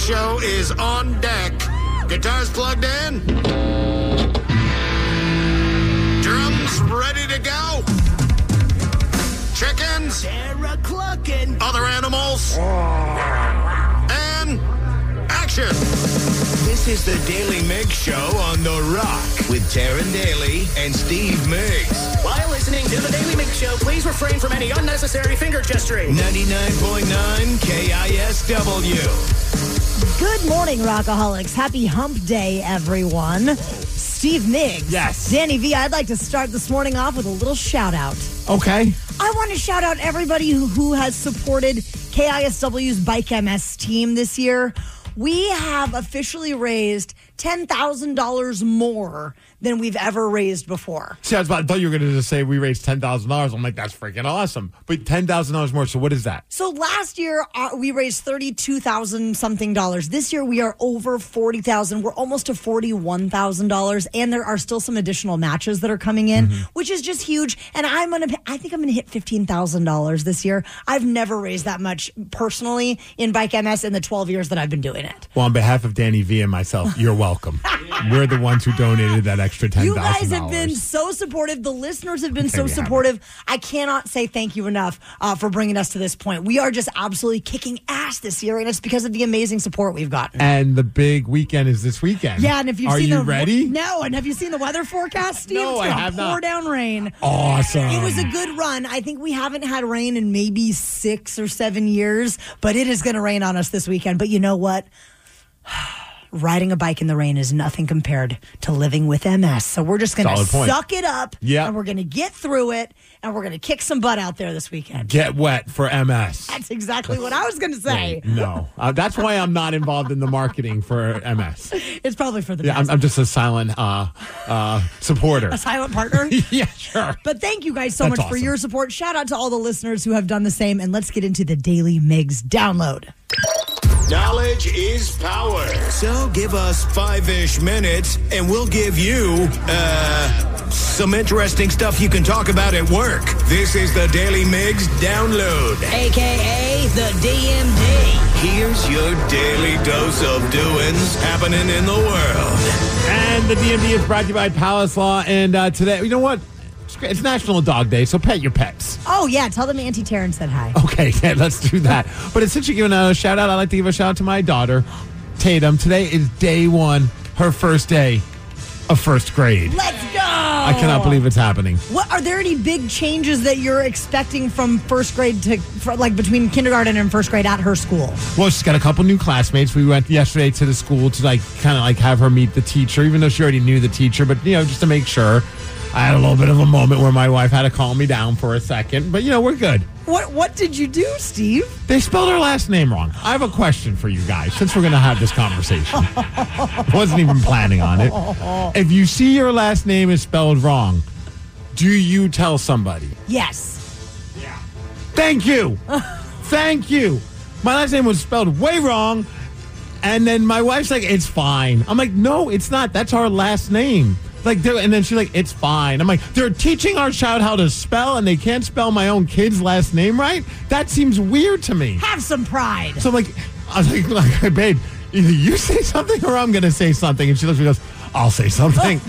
Show is on deck. Guitars plugged in. Drums ready to go. Chickens. Other animals. And action. This is the Daily Mix Show on The Rock with Taryn Daly and Steve Miggs. While listening to the Daily Mix Show, please refrain from any unnecessary finger gesturing. 99.9 KISW. Good morning, Rockaholics. Happy Hump Day, everyone. Steve Miggs. Yes. Danny V, I'd like to start this morning off with a little shout out. Okay. I want to shout out everybody who has supported KISW's Bike MS team this year. We have officially raised $10,000 more than we've ever raised before. See, I thought you were going to just say we raised $10,000. I'm like, that's freaking awesome. But $10,000 more. So what is that? So last year we raised $32,000 something. This year we are over $40,000. We're almost to $41,000, and there are still some additional matches that are coming in, which is just huge. And I think I'm gonna hit $15,000 this year. I've never raised that much personally in Bike MS in the 12 years that I've been doing it. Well, on behalf of Danny V and myself, you're welcome. We're the ones who donated that extra $10,000. You guys have been so supportive. The listeners have been so supportive. I cannot say thank you enough for bringing us to this point. We are just absolutely kicking ass this year, and it's because of the amazing support we've gotten. And the big weekend is this weekend. Yeah, and if you've Are seen you ready? No, and have you seen the weather forecast, Steve? No, I have not. Pour down rain. Awesome. It was a good run. I think we haven't had rain in maybe 6 or 7 years, but it is going to rain on us this weekend. But you know what? Riding a bike in the rain is nothing compared to living with MS. So we're just going to suck it up, and we're going to get through it, and we're going to kick some butt out there this weekend. Get wet for MS. That's exactly what I was going to say. No. That's why I'm not involved in the marketing for MS. It's probably for the best. best. I'm just a silent supporter. A silent partner? Yeah, sure. But thank you guys so much for your support. Shout out to all the listeners who have done the same, and let's get into the Daily Miggs download. Knowledge is power. So give us 5-ish minutes, and we'll give you, some interesting stuff you can talk about at work. This is the Daily Miggs Download. A.K.A. the DMD. Here's your daily dose of doings happening in the world. And the DMD is brought to you by Palace Law. And today, you know what? It's National Dog Day, so pet your pets. Oh, yeah. Tell them Auntie Taryn said hi. Okay, yeah, let's do that. But since you're giving a shout out, I'd like to give a shout out to my daughter, Tatum. Today is day one, her first day of first grade. Let's go! I cannot believe it's happening. What are there any big changes that you're expecting from first grade to, between kindergarten and first grade at her school? Well, she's got a couple new classmates. We went yesterday to the school to have her meet the teacher, even though she already knew the teacher, but just to make sure. I had a little bit of a moment where my wife had to calm me down for a second, but we're good. What did you do, Steve? They spelled her last name wrong. I have a question for you guys, since we're going to have this conversation. Wasn't even planning on it. If you see your last name is spelled wrong, do you tell somebody? Yes. Yeah. Thank you. Thank you. My last name was spelled way wrong, and then my wife's like, it's fine. I'm like, no, it's not. That's our last name. And then she's like, it's fine. I'm like, they're teaching our child how to spell, and they can't spell my own kid's last name right? That seems weird to me. Have some pride. So I was like, babe, either you say something or I'm going to say something. And she looks at me and goes, I'll say something.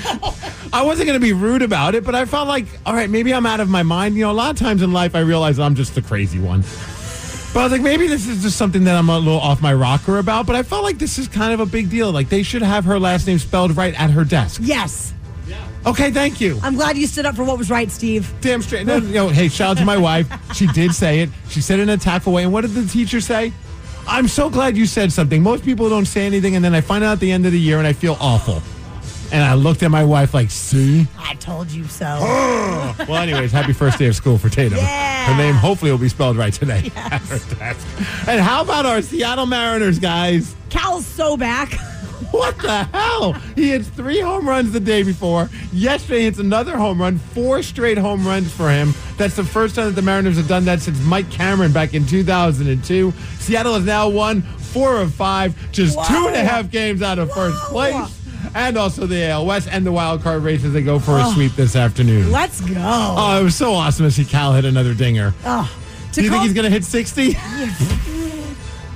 I wasn't going to be rude about it, but I felt like, all right, maybe I'm out of my mind. A lot of times in life I realize I'm just the crazy one. But I was like, maybe this is just something that I'm a little off my rocker about, but I felt like this is kind of a big deal. Like, they should have her last name spelled right at her desk. Yes. Okay, thank you. I'm glad you stood up for what was right, Steve. Damn straight. No, hey, shout out to my wife. She did say it. She said it in a tactful way. And what did the teacher say? I'm so glad you said something. Most people don't say anything, and then I find out at the end of the year, and I feel awful. And I looked at my wife like, see? I told you so. Well, anyways, happy first day of school for Tatum. Yeah. Her name hopefully will be spelled right today. Yes. And how about our Seattle Mariners, guys? Cal's so back. What the hell? He hits 3 home runs the day before. Yesterday, hits another home run. 4 straight home runs for him. That's the first time that the Mariners have done that since Mike Cameron back in 2002. Seattle has now won 4 of 5, just 2.5 games out of first place. And also the AL West and the wild card race as they go for a sweep this afternoon. Let's go. Oh, it was so awesome to see Cal hit another dinger. Oh, Do you think he's going to hit 60?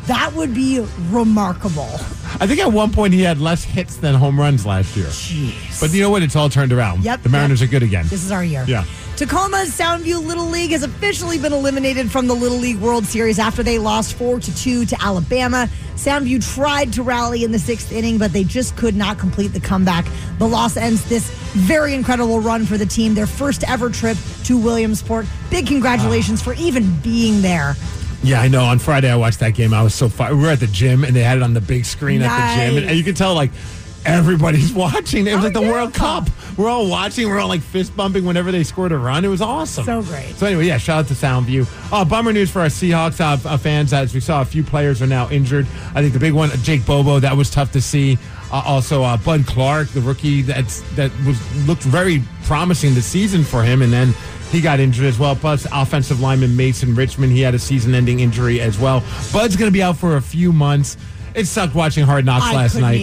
That would be remarkable. I think at one point he had less hits than home runs last year. Jeez. But you know what? It's all turned around. Yep. The Mariners are good again. This is our year. Yeah. Tacoma's Soundview Little League has officially been eliminated from the Little League World Series after they lost 4-2 to Alabama. Soundview tried to rally in the 6th inning, but they just could not complete the comeback. The loss ends this very incredible run for the team, their first ever trip to Williamsport. Big congratulations for even being there. Yeah, I know. On Friday, I watched that game. I was so fired. We were at the gym, and they had it on the big screen at the gym. And you could tell, like, everybody's watching. It was like the World Cup. We're all watching. We're all, like, fist bumping whenever they scored a run. It was awesome. So great. So, anyway, yeah, shout out to Soundview. Bummer news for our Seahawks fans. As we saw, a few players are now injured. I think the big one, Jake Bobo, that was tough to see. Also, Bud Clark, the rookie, looked very promising this season for him, and then he got injured as well. Plus, offensive lineman Mason Richmond, he had a season-ending injury as well. Bud's going to be out for a few months. It sucked watching Hard Knocks last night.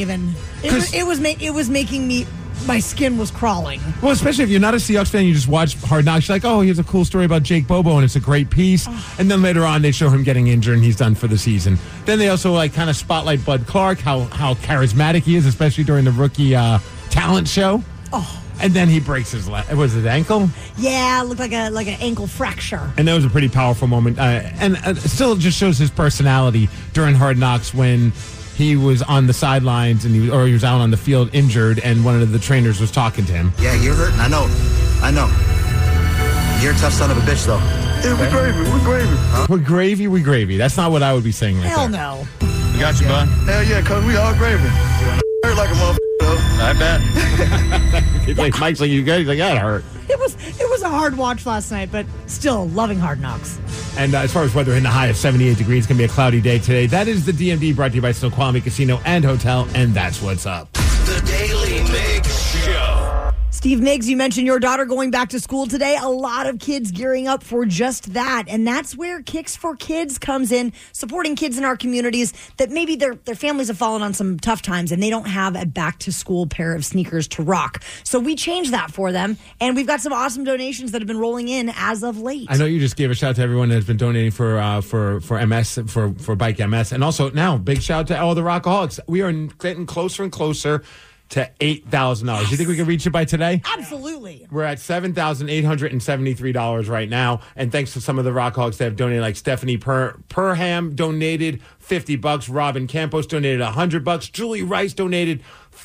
It was making me. My skin was crawling. Well, especially if you're not a Seahawks fan, you just watch Hard Knocks. You're like, oh, here's a cool story about Jake Bobo, and it's a great piece. And then later on, they show him getting injured, and he's done for the season. Then they also kind of spotlight Bud Clark, how charismatic he is, especially during the rookie talent show. Oh. And then he breaks his was it ankle? Yeah, it looked like an ankle fracture. And that was a pretty powerful moment. And still just shows his personality during Hard Knocks when he was on the sidelines and he was out on the field injured, and one of the trainers was talking to him. Yeah, you're hurting. I know. You're a tough son of a bitch, though. Yeah, we gravy. Huh? We gravy. That's not what I would be saying right Hell there. no. We got you, bud. Hell yeah, cuz we all gravy. Hurt like a motherfucker, though. I bet. It's like Mike's like, you guys, like, that hurt. It was a hard watch last night, but still loving Hard Knocks. And as far as weather, in the high of 78 degrees, it's going to be a cloudy day today. That is the DMD, brought to you by Snoqualmie Casino and Hotel, and that's what's up. The Daily Mix Show. Steve Miggs, you mentioned your daughter going back to school today. A lot of kids gearing up for just that. And that's where Kicks for Kids comes in, supporting kids in our communities that maybe their families have fallen on some tough times and they don't have a back-to-school pair of sneakers to rock. So we changed that for them, and we've got some awesome donations that have been rolling in as of late. I know you just gave a shout out to everyone that's been donating for MS, for Bike MS. And also now, big shout out to all the Rockaholics. We are getting closer and closer to $8,000. You think we can reach it by today? Absolutely. We're at $7,873 right now, and thanks to some of the Rockaholics that have donated, like Stephanie Perham donated $50, Robin Campos donated $100, Julie Rice donated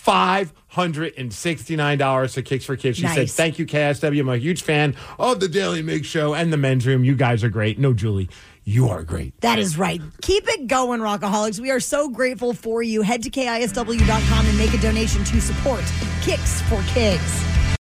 $569 to Kicks for Kids. She said, "Thank you, KSW. I'm a huge fan of the Daily Mix Show and the Men's Room. You guys are great." No, Julie, you are great. That is right. Keep it going, Rockaholics. We are so grateful for you. Head to KISW.com and make a donation to support Kicks for Kids.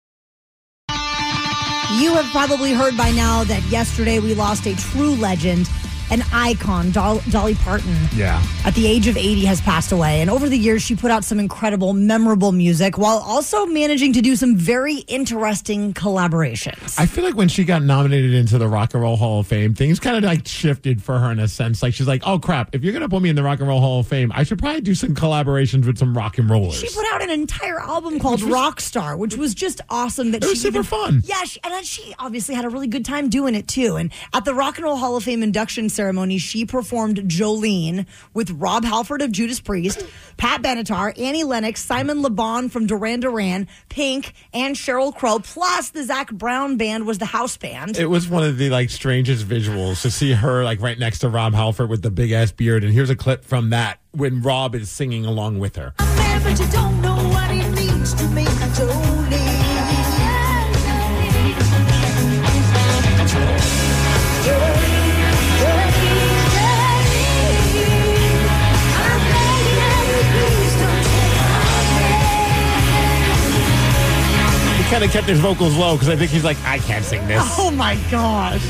You have probably heard by now that yesterday we lost a true legend, an icon, Dolly Parton. Yeah. At the age of 80 has passed away. And over the years, she put out some incredible, memorable music while also managing to do some very interesting collaborations. I feel like when she got nominated into the Rock and Roll Hall of Fame, things kind of like shifted for her in a sense. Like she's like, oh crap, if you're going to put me in the Rock and Roll Hall of Fame, I should probably do some collaborations with some rock and rollers. She put out an entire album called Rockstar, which was just awesome. It was super fun. Yeah, and she obviously had a really good time doing it too. And at the Rock and Roll Hall of Fame induction ceremony, she performed Jolene with Rob Halford of Judas Priest, Pat Benatar, Annie Lennox, Simon Le Bon from Duran Duran, Pink, and Sheryl Crow. Plus, the Zac Brown Band was the house band. It was one of the strangest visuals to see her right next to Rob Halford with the big ass beard. And here's a clip from that when Rob is singing along with her. I'm mad, but you don't know what it means to me, Jolene. Kind of kept his vocals low because I think he's like, I can't sing this. Oh my gosh.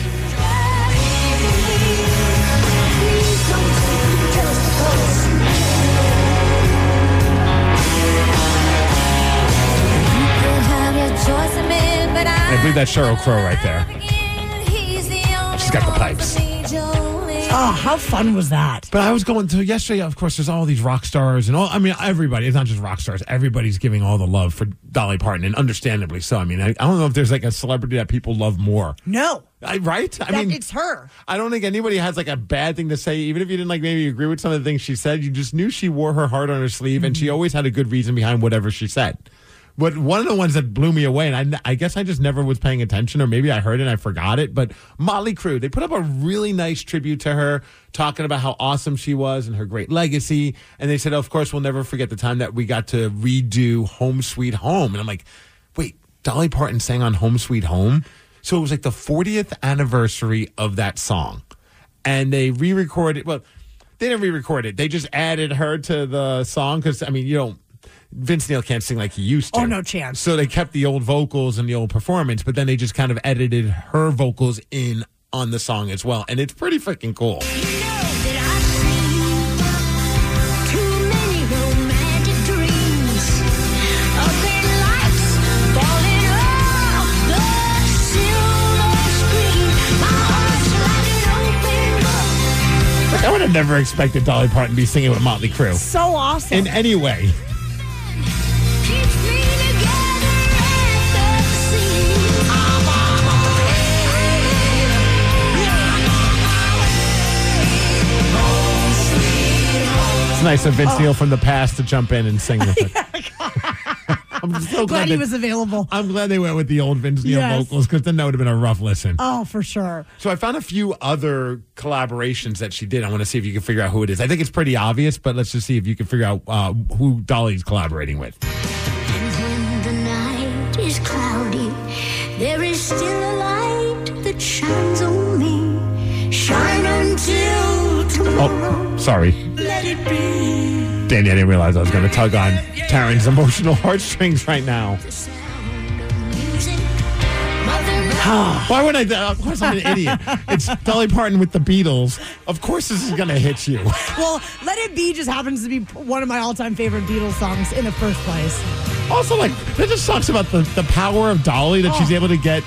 I believe that's Sheryl Crow right there. She's got the pipes. Oh, how fun was that? But I was going to yesterday, of course, there's all these rock stars and all. I mean, everybody, it's not just rock stars. Everybody's giving all the love for Dolly Parton, and understandably so. I mean, I don't know if there's like a celebrity that people love more. No. Right? I mean, it's her. I don't think anybody has like a bad thing to say, even if you didn't like maybe agree with some of the things she said. You just knew she wore her heart on her sleeve, and she always had a good reason behind whatever she said. But one of the ones that blew me away, and I guess I just never was paying attention, or maybe I heard it and I forgot it, but Motley Crue, they put up a really nice tribute to her, talking about how awesome she was and her great legacy. And they said, of course, we'll never forget the time that we got to redo Home Sweet Home. And I'm like, wait, Dolly Parton sang on Home Sweet Home? So it was like the 40th anniversary of that song. And they re-recorded, well, they didn't re-record it. They just added her to the song because, I mean, Vince Neil can't sing like he used to. Oh, no chance. So they kept the old vocals and the old performance, but then they just kind of edited her vocals in on the song as well. And it's pretty freaking cool. I would have never expected Dolly Parton to be singing with Motley Crue. So awesome. In any way. It's nice of Vince Neil from the past to jump in and sing with it. I'm so glad he was available. I'm glad they went with the old Vince Neil vocals, because then that would have been a rough listen. Oh, for sure. So I found a few other collaborations that she did. I want to see if you can figure out who it is. I think it's pretty obvious, but let's just see if you can figure out who Dolly's collaborating with. And when the night is cloudy, there is still a light that shines on me. Shine until tomorrow. Oh, sorry. Let it be. Danny, I didn't realize I was going to tug on Taryn's emotional heartstrings right now. Why would I? Of course, I'm an idiot. It's Dolly Parton with the Beatles. Of course, this is going to hit you. Well, Let It Be just happens to be one of my all-time favorite Beatles songs in the first place. Also, like, that just talks about the power of Dolly, that she's able to get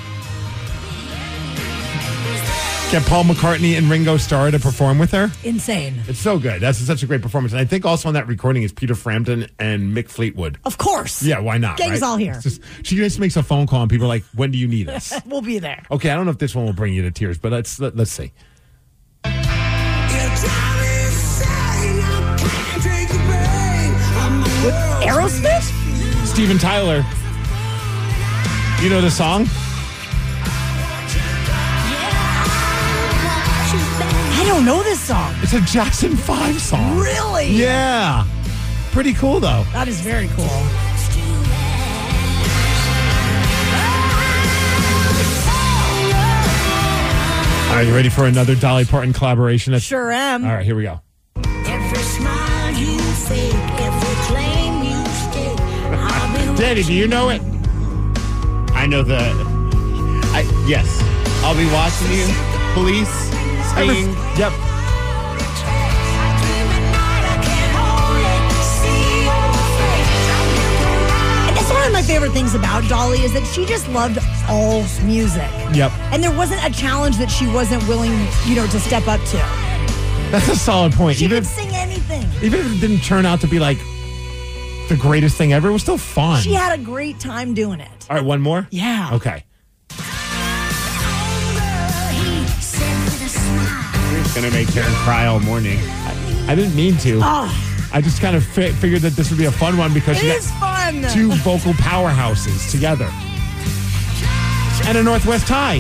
Paul McCartney and Ringo Starr to perform with her. Insane. It's so good. That's such a great performance. And I think also on that recording is Peter Frampton and Mick Fleetwood. Of course. Yeah, why not? Gang's right? all here. She just makes a phone call and people are like, when do you need us? We'll be there. Okay, I don't know if this one will bring you to tears, but let's see. With Aerosmith? Steven Tyler. You know the song? I don't know this song. It's a Jackson 5 song. Really? Yeah. Pretty cool, though. That is very cool. All right, you ready for another Dolly Parton collaboration? Sure am. All right, here we go. Every smile you fake, every claim you stake. Danny, do you know it? I know yes. I'll be watching you. Police. Singing. Yep. I guess one of my favorite things about Dolly is that she just loved all music. Yep. And there wasn't a challenge that she wasn't willing, to step up to. That's a solid point. She could sing anything. Even if it didn't turn out to be like the greatest thing ever, it was still fun. She had a great time doing it. All right, one more? Yeah. Okay. It's going to make Karen cry all morning. I didn't mean to. Oh. I just kind of figured that this would be a fun one because It is fun. two vocal powerhouses together. And a Northwest tie.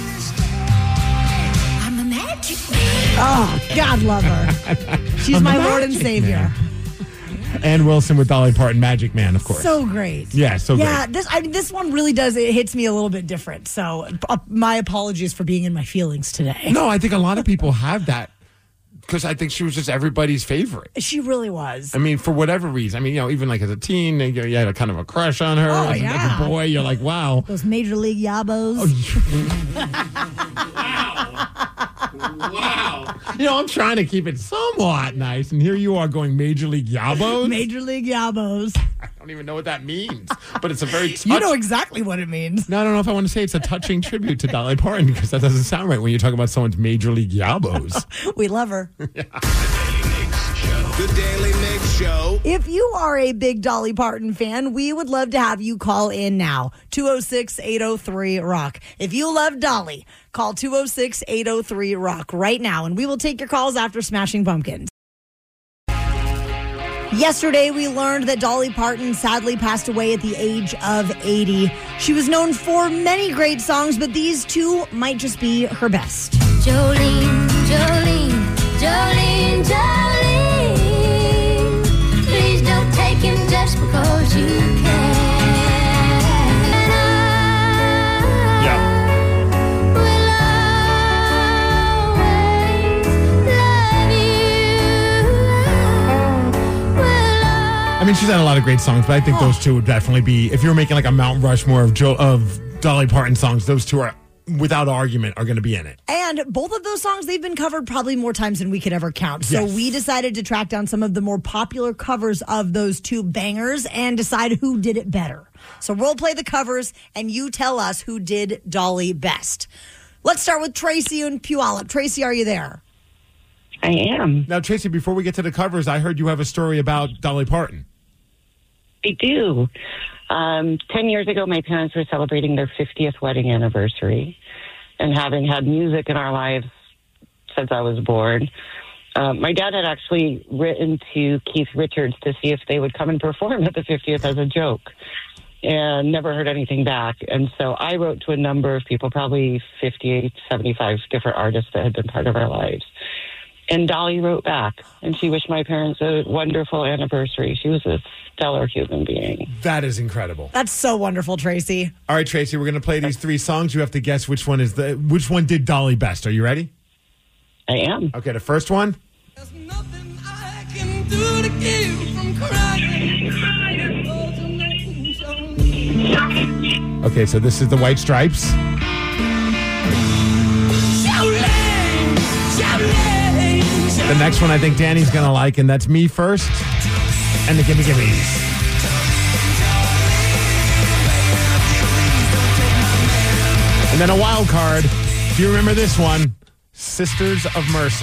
I'm a magic man. Oh, God love her. She's I'm my a Lord and magic Savior. man. Ann Wilson with Dolly Parton, Magic Man, of course. So great. Yeah, so great. Yeah, this one really does. It hits me a little bit different. So my apologies for being in my feelings today. No, I think a lot of people have that because I think she was just everybody's favorite. She really was. I mean, for whatever reason. I mean, even like as a teen, you had a kind of a crush on her. Oh, as yeah. like a boy, you're like, wow. Those Major League Yabos. Wow. I'm trying to keep it somewhat nice, and here you are going Major League Yabos. Major League Yabos. I don't don't even know what that means. But it's a very You know exactly what it means. No, I don't know if I want to say it's a touching tribute to Dolly Parton because that doesn't sound right when you talk about someone's Major League Yabos. We love her. The Daily Mix Show. If you are a big Dolly Parton fan, we would love to have you call in now. 206-803-ROCK. If you love Dolly, call 206-803-ROCK right now, and we will take your calls after Smashing Pumpkins. Yesterday, we learned that Dolly Parton sadly passed away at the age of 80. She was known for many great songs, but these two might just be her best. Jolene, Jolene, Jolene, Jolene. Please don't take him just because you can. I will always love you. I mean, she's had a lot of great songs, but I think those two would definitely be, if you were making like a Mount Rushmore of Dolly Parton songs, those two are, without argument, are going to be in it. And both of those songs, they've been covered probably more times than we could ever count. So Yes. we decided to track down some of the more popular covers of those two bangers and decide who did it better. So we'll play the covers and you tell us who did Dolly best. Let's start with Tracy and Puyallup. Tracy, are you there? I am. Now, Tracy, before we get to the covers, I heard you have a story about Dolly Parton. I do. 10 years ago, my parents were celebrating their 50th wedding anniversary. And having had music in our lives since I was born, my dad had actually written to Keith Richards to see if they would come and perform at the 50th as a joke. And never heard anything back. And so I wrote to a number of people, probably 50, 75 different artists that had been part of our lives. And Dolly wrote back, and she wished my parents a wonderful anniversary. She was a stellar human being. That is incredible. That's so wonderful, Tracy. All right, Tracy, we're going to play these three songs. You have to guess which one did Dolly best. Are you ready? I am. Okay, the first one. There's nothing I can do to keep you from crying. Okay, so this is the White Stripes. The next one I think Danny's going to like, and that's Me First and the Gimme Gimmes. And then a wild card. Do you remember this one? Sisters of Mercy.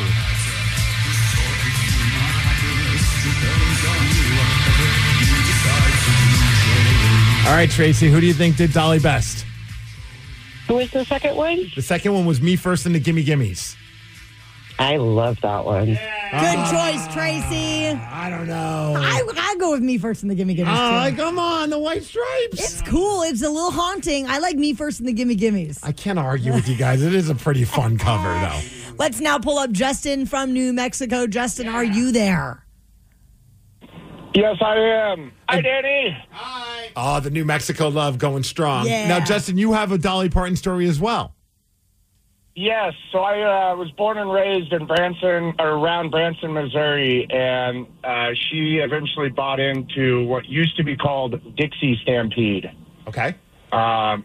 All right, Tracy, who do you think did Dolly best? Who was the second one? The second one was Me First and the Gimme Gimmes. I love that one. Good choice, Tracy. I don't know. I go with Me First and the Gimme Gimmes. Oh, too. come on, the White Stripes. It's cool. It's a little haunting. I like Me First and the Gimme Gimmes. I can't argue with you guys. It is a pretty fun cover, though. Let's now pull up Justin from New Mexico. Justin, are you there? Yes, I am. Hi, Danny. Hi. Oh, the New Mexico love going strong. Yeah. Now, Justin, you have a Dolly Parton story as well. Yes, so I was born and raised in Branson, or around Branson, Missouri, and she eventually bought into what used to be called Dixie Stampede. Okay. And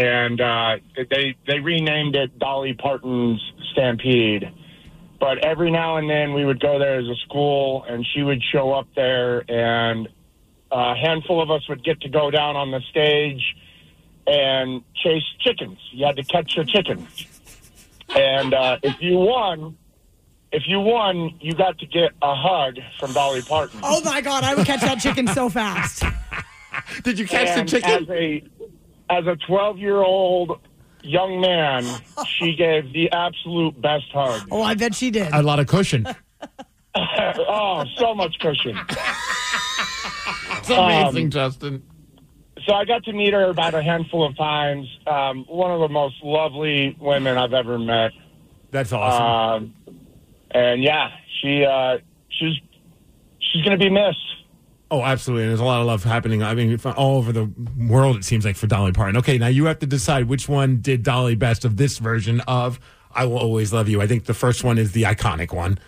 they renamed it Dolly Parton's Stampede. But every now and then we would go there as a school, and she would show up there, and a handful of us would get to go down on the stage and chase chickens. You had to catch your chickens. And if you won, you got to get a hug from Dolly Parton. Oh, my God. I would catch that chicken so fast. Did you catch the chicken? As a 12-year-old young man, she gave the absolute best hug. Oh, I bet she did. A lot of cushion. Oh, so much cushion. It's amazing, Justin. So I got to meet her about a handful of times. One of the most lovely women I've ever met. That's awesome. And yeah, she's going to be missed. Oh, absolutely. And there's a lot of love happening. I mean, all over the world, it seems like, for Dolly Parton. Okay, now you have to decide which one did Dolly best of this version of I Will Always Love You. I think the first one is the iconic one.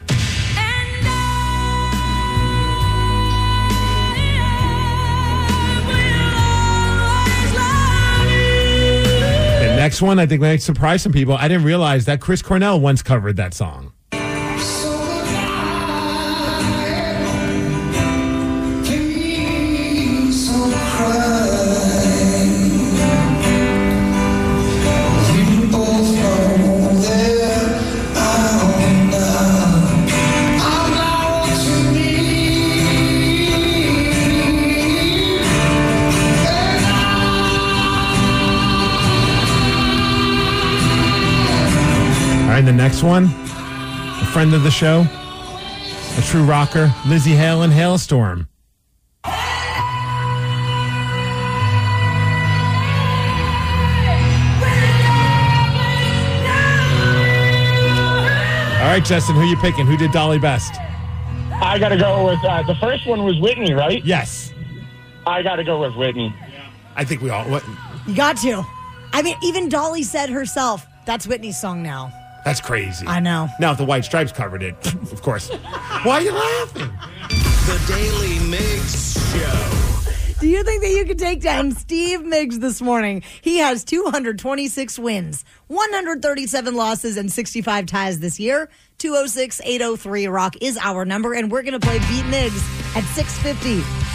Next one, I think might surprise some people. I didn't realize that Chris Cornell once covered that song. The next one, a friend of the show, a true rocker, Lizzie Hale and Hailstorm. All right, Justin, who you picking? Who did Dolly best? I got to go with, the first one was Whitney, right? Yes. I got to go with Whitney. I think we all... What? You got to. I mean, even Dolly said herself, that's Whitney's song now. That's crazy. I know. Now, if the White Stripes covered it, of course. Why are you laughing? The Daily Mix Show. Do you think that you could take down Steve Miggs this morning? He has 226 wins, 137 losses, and 65 ties this year. 206-803-ROCK is our number, and we're going to play Beat Miggs at 6:50.